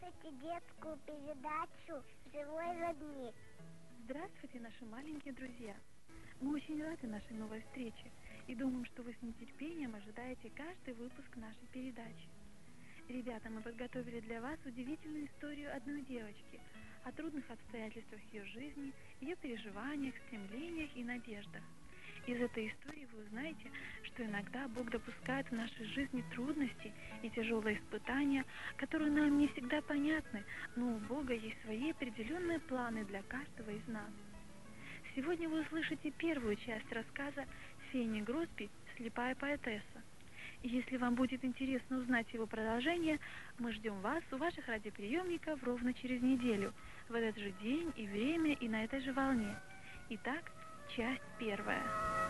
слушайте детскую передачу «Живой родник». Здравствуйте, наши маленькие друзья! Мы очень рады нашей новой встрече и думаем, что вы с нетерпением ожидаете каждый выпуск нашей передачи. Ребята, мы подготовили для вас удивительную историю одной девочки о трудных обстоятельствах ее жизни, ее переживаниях, стремлениях и надеждах. Из этой истории вы узнаете, что иногда Бог допускает в нашей жизни трудности и тяжелые испытания, которые нам не всегда понятны, но у Бога есть свои определенные планы для каждого из нас. Сегодня вы услышите первую часть рассказа Фени Гросби «Слепая поэтесса». И если вам будет интересно узнать его продолжение, мы ждем вас у ваших радиоприемников ровно через неделю, в этот же день и время и на этой же волне. Итак, часть первая.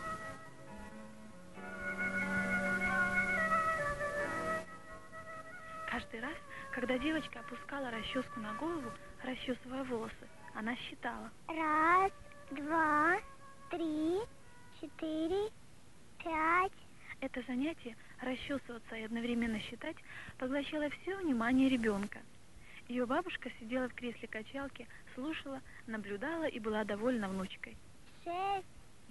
Каждый раз, когда девочка опускала расческу на голову, расчесывая волосы, она считала. 1, 2, 3, 4, 5. Это занятие, расчесываться и одновременно считать, поглощало все внимание ребенка. Ее бабушка сидела в кресле качалки, слушала, наблюдала и была довольна внучкой. 6,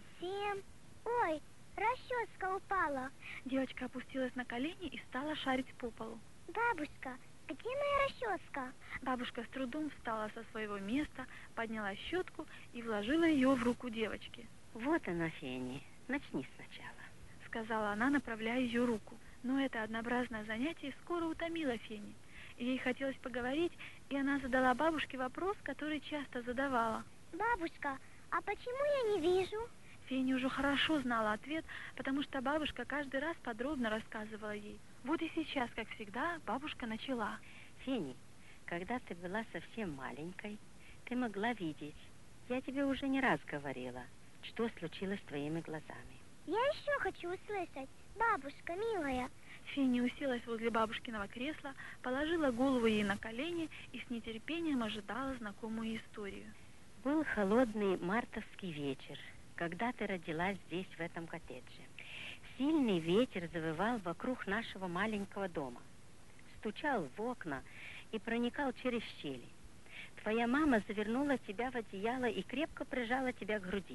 7. Ой, расческа упала. Девочка опустилась на колени и стала шарить по полу. Бабушка, где моя расческа? Бабушка с трудом встала со своего места, подняла щетку и вложила ее в руку девочки. «Вот она, Фени, начни сначала», — сказала она, направляя ее руку. Но это однообразное занятие скоро утомило Фени. Ей хотелось поговорить, и она задала бабушке вопрос, который часто задавала. Бабушка, а почему я не вижу? Феня уже хорошо знала ответ, потому что бабушка каждый раз подробно рассказывала ей. Вот и сейчас, как всегда, бабушка начала. «Фени, когда ты была совсем маленькой, ты могла видеть. Я тебе уже не раз говорила, что случилось с твоими глазами». Я еще хочу услышать. Бабушка, милая. Феня уселась возле бабушкиного кресла, положила голову ей на колени и с нетерпением ожидала знакомую историю. Был холодный мартовский вечер, когда ты родилась здесь, в этом коттедже. Сильный ветер завывал вокруг нашего маленького дома, стучал в окна и проникал через щели. Твоя мама завернула тебя в одеяло и крепко прижала тебя к груди.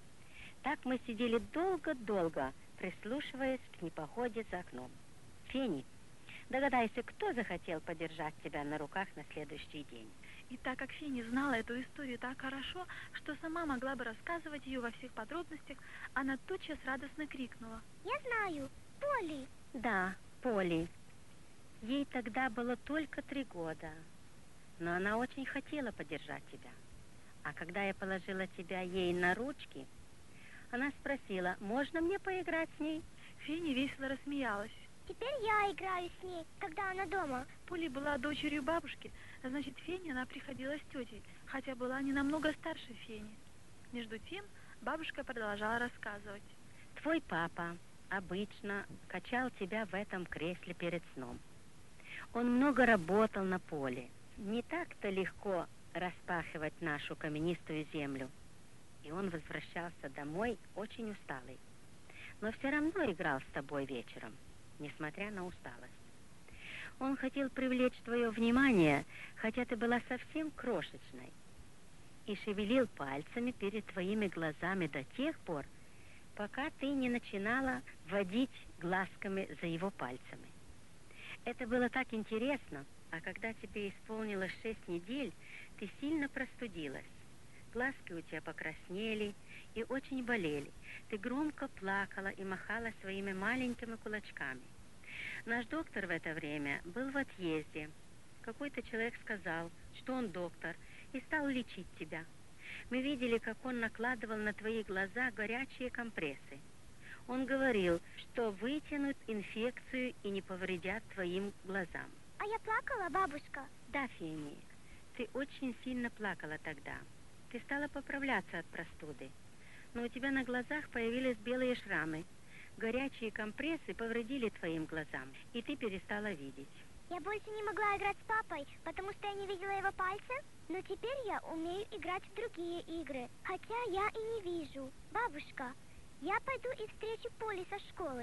Так мы сидели долго-долго, прислушиваясь к непогоде за окном. Фени, догадайся, кто захотел подержать тебя на руках на следующий день? И так как Фени знала эту историю так хорошо, что сама могла бы рассказывать ее во всех подробностях, она тотчас радостно крикнула. Я знаю, Поли. Да, Поли. Ей тогда было только 3 года, но она очень хотела подержать тебя. А когда я положила тебя ей на ручки, она спросила, можно мне поиграть с ней? Фени весело рассмеялась. Теперь я играю с ней, когда она дома. Поли была дочерью бабушки, а значит, Фене она приходилась тетей, хотя была не намного старше Фени. Между тем, бабушка продолжала рассказывать. Твой папа обычно качал тебя в этом кресле перед сном. Он много работал на поле. Не так-то легко распахивать нашу каменистую землю. И он возвращался домой очень усталый. Но все равно играл с тобой вечером, несмотря на усталость. Он хотел привлечь твое внимание, хотя ты была совсем крошечной, и шевелил пальцами перед твоими глазами до тех пор, пока ты не начинала водить глазками за его пальцами. Это было так интересно, а когда тебе исполнилось 6 недель, ты сильно простудилась. Глазки у тебя покраснели и очень болели. Ты громко плакала и махала своими маленькими кулачками. Наш доктор в это время был в отъезде. Какой-то человек сказал, что он доктор, и стал лечить тебя. Мы видели, как он накладывал на твои глаза горячие компрессы. Он говорил, что вытянут инфекцию и не повредят твоим глазам. А я плакала, бабушка? Да, Фени, ты очень сильно плакала тогда. Ты стала поправляться от простуды, но у тебя на глазах появились белые шрамы. Горячие компрессы повредили твоим глазам, и ты перестала видеть. Я больше не могла играть с папой, потому что я не видела его пальцы, но теперь я умею играть в другие игры, хотя я и не вижу. Бабушка, я пойду и встречу Поли со школы.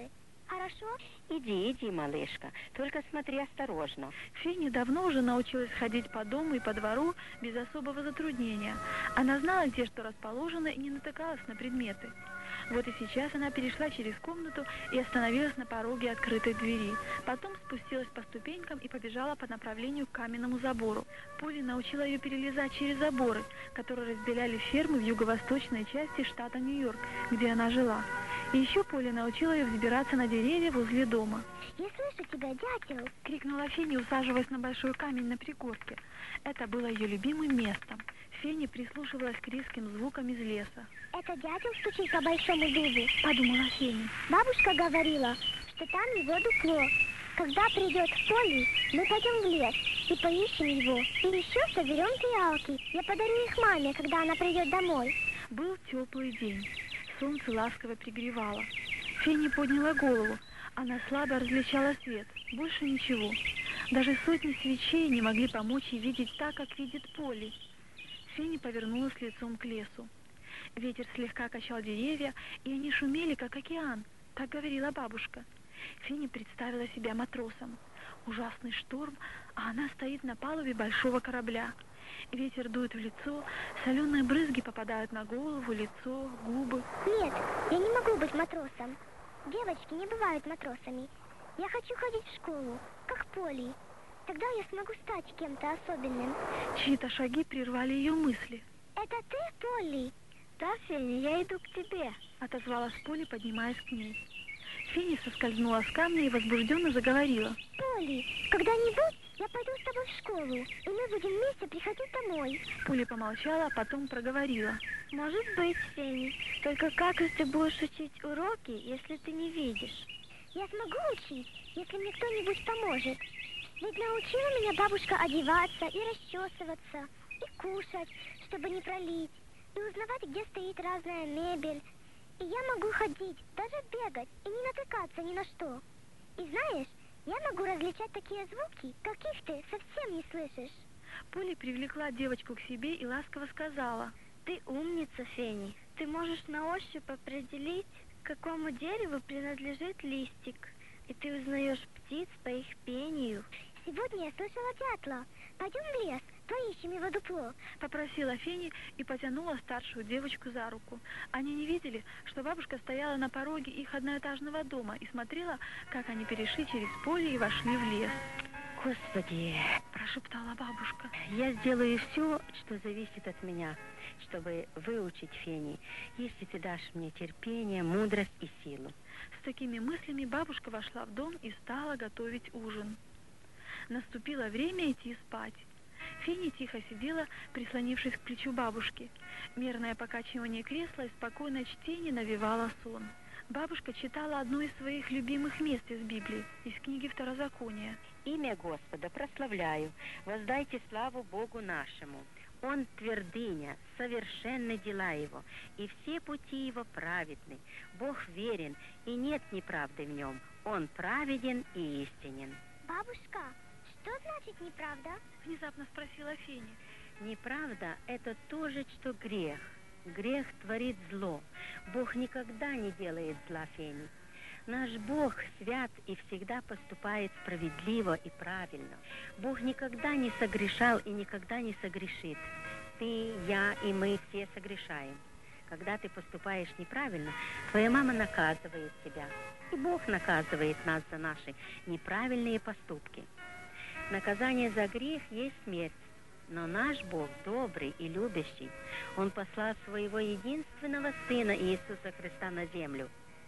Хорошо? Иди, иди, малышка, только смотри осторожно. Феня давно уже научилась ходить по дому и по двору без особого затруднения. Она знала, где что расположено, и не натыкалась на предметы. Вот и сейчас она перешла через комнату и остановилась на пороге открытой двери. Потом спустилась по ступенькам и побежала по направлению к каменному забору. Полли научила ее перелезать через заборы, которые разделяли фермы в юго-восточной части штата Нью-Йорк, где она жила. И еще Полли научила ее взбираться на деревья возле дома. Я слышу тебя, дятел. — крикнула Феня, усаживаясь на большой камень на пригорке. Это было ее любимым местом. Феня прислушивалась к резким звукам из леса. Это дятел стучит по большому дубу, Подумала Феня. Бабушка говорила, что там его дупло. Когда придет Полли, мы пойдем в лес и поищем его. И еще соберем фиалки. Я подарю их маме, когда она придет домой. Был теплый день. Солнце ласково пригревало. Феня подняла голову. Она слабо различала свет. Больше ничего. Даже сотни свечей не могли помочь ей видеть так, как видит Полли. Феня повернулась лицом к лесу. Ветер слегка качал деревья, и они шумели, как океан. Так говорила бабушка. Феня представила себя матросом. Ужасный шторм, а она стоит на палубе большого корабля. Ветер дует в лицо, соленые брызги попадают на голову, лицо, губы. Нет, я не могу быть матросом. Девочки не бывают матросами. Я хочу ходить в школу, как Полли. Тогда я смогу стать кем-то особенным. Чьи-то шаги прервали ее мысли. Это ты, Полли? Да, Феня, я иду к тебе, отозвалась Полли, поднимаясь к ней. Феня соскользнула с камня и возбужденно заговорила. Полли, когда-нибудь я пойду с тобой в школу, и мы будем вместе приходить домой. Полли помолчала, а потом проговорила. Может быть, Феня. Только как же ты будешь учить уроки, если ты не видишь? Я смогу учить, если мне кто-нибудь поможет. Ведь научила меня бабушка одеваться и расчесываться, и кушать, чтобы не пролить, и узнавать, где стоит разная мебель. И я могу ходить, даже бегать, и не натыкаться ни на что. И знаешь, я могу различать такие звуки, каких ты совсем не слышишь. Полли привлекла девочку к себе и ласково сказала. Ты умница, Фени. Ты можешь на ощупь определить, к какому дереву принадлежит листик. И ты узнаешь птиц по их пению. Сегодня я слышала дятла. Пойдем в лес, поищем его дупло. Попросила Феня и потянула старшую девочку за руку. Они не видели, что бабушка стояла на пороге их одноэтажного дома и смотрела, как они перешли через поле и вошли в лес. Господи, прошептала бабушка. Я сделаю все, что зависит от меня, чтобы выучить Фени, если ты дашь мне терпение, мудрость и силу. С такими мыслями бабушка вошла в дом и стала готовить ужин. Наступило время идти спать. Феня тихо сидела, прислонившись к плечу бабушки. Мерное покачивание кресла и спокойное чтение навевало сон. Бабушка читала одно из своих любимых мест из Библии, из книги Второзакония. «Имя Господа прославляю, воздайте славу Богу нашему. Он твердыня, совершенны дела Его, и все пути Его праведны. Бог верен, и нет неправды в Нем. Он праведен и истинен». Бабушка, что значит неправда? Внезапно спросила Феня. Неправда – это то же, что грех. Грех творит зло. Бог никогда не делает зла, Фени. Наш Бог свят и всегда поступает справедливо и правильно. Бог никогда не согрешал и никогда не согрешит. Ты, я и мы все согрешаем. Когда ты поступаешь неправильно, твоя мама наказывает тебя. И Бог наказывает нас за наши неправильные поступки. Наказание за грех есть смерть. Но наш Бог добрый и любящий. Он послал своего единственного Сына Иисуса Христа на землю.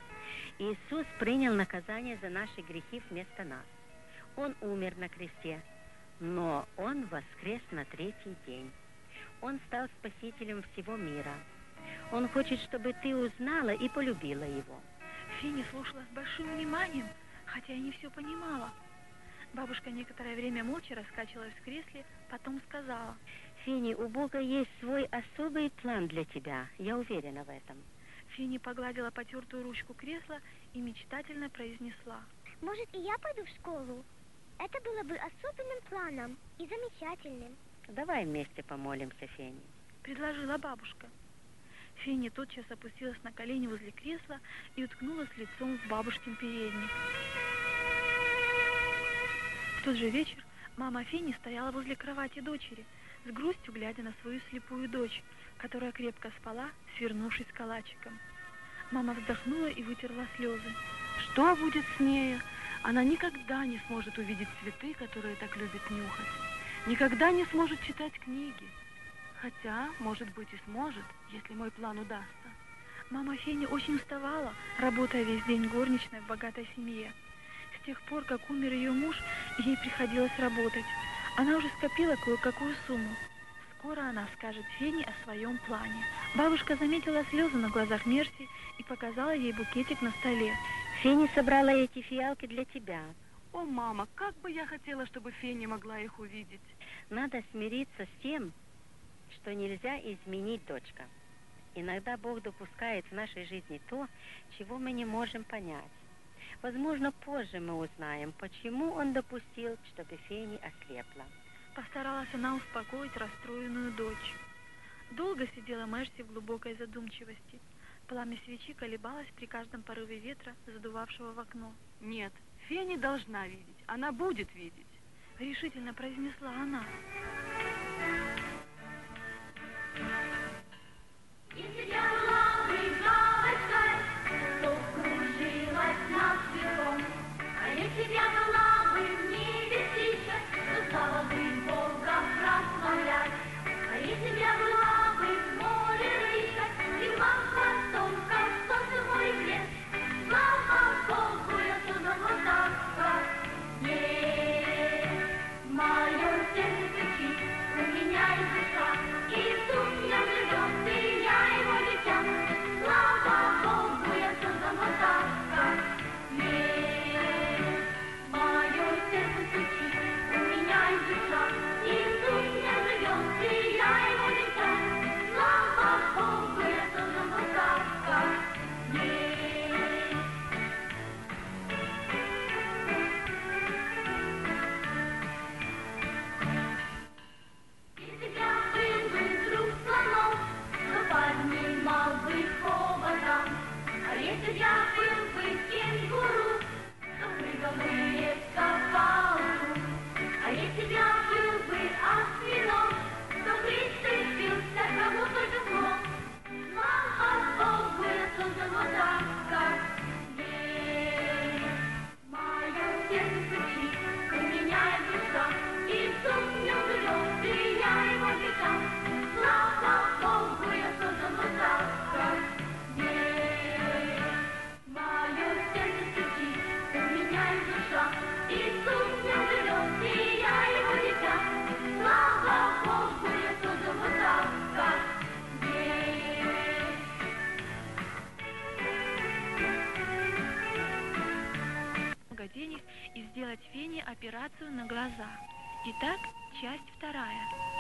Иисус принял наказание за наши грехи вместо нас. Он умер на кресте, но Он воскрес на третий день. Он стал спасителем всего мира. Он хочет, чтобы ты узнала и полюбила Его. Феня слушала с большим вниманием, хотя и не все понимала. Бабушка некоторое время молча раскачивалась в кресле, потом сказала. Фени, у Бога есть свой особый план для тебя, я уверена в этом. Феня погладила потертую ручку кресла и мечтательно произнесла. Может, и я пойду в школу? Это было бы особенным планом и замечательным. Давай вместе помолимся, Фени. Предложила бабушка. Феня тотчас опустилась на колени возле кресла и уткнулась лицом в бабушкин передник. В тот же вечер мама Фени стояла возле кровати дочери, с грустью глядя на свою слепую дочь, которая крепко спала, свернувшись калачиком. Мама вздохнула и вытерла слезы. Что будет с нею? Она никогда не сможет увидеть цветы, которые так любит нюхать. Никогда не сможет читать книги. Хотя, может быть, и сможет, если мой план удастся. Мама Фени очень уставала, работая весь день горничной в богатой семье. С тех пор, как умер ее муж, ей приходилось работать. Она уже скопила кое-какую сумму. Скоро она скажет Фене о своем плане. Бабушка заметила слезы на глазах Мерси и показала ей букетик на столе. Фени собрала эти фиалки для тебя. О, мама, как бы я хотела, чтобы Феня могла их увидеть. Надо смириться с тем, что нельзя изменить, дочка. Иногда Бог допускает в нашей жизни то, чего мы не можем понять. Возможно, позже мы узнаем, почему Он допустил, чтобы Фени ослепла. Постаралась она успокоить расстроенную дочь. Долго сидела Мерси в глубокой задумчивости. Пламя свечи колебалось при каждом порыве ветра, задувавшего в окно. Нет, Феня должна видеть, она будет видеть. Решительно произнесла она. Если я была бы бабочкой, то кружилась над крылом. А если б я была бы в небе птичкой, то стала бы Бога прославлять. А если б я была бы в море речкой, и вам хвостом, как солнце в море блеск, слава Богу, я создал вот так, как есть. Мое сердце стучит, у меня есть душа, Иисус в нем живет, и я его дитя. Слава Богу, я создан вот так, как есть. Мое сердце стучит, у меня есть душа, Иисус в нем живет, и я его дитя. Слава Богу, я создан вот так, как есть. Если б я был бы друг слонов, то поднимал бы хоботом. А если б я был бы кенгуру, то прыгал бы резко по утру. А если б я был бы осьминог, то прицепился кому только смог. Слава Богу, я создан вот так, как есть. Мое сердце стучит, у меня есть душа, Иисус в нем живет, и я его дитя. Слава Богу, я создан вот так, как есть. Мое сердце стучит, у меня есть душа, Иисус в нем живет, и я его дитя. Слава Богу, я создан вот так, как есть. Много денег и сделать Фене операцию на глаза. Итак, часть вторая.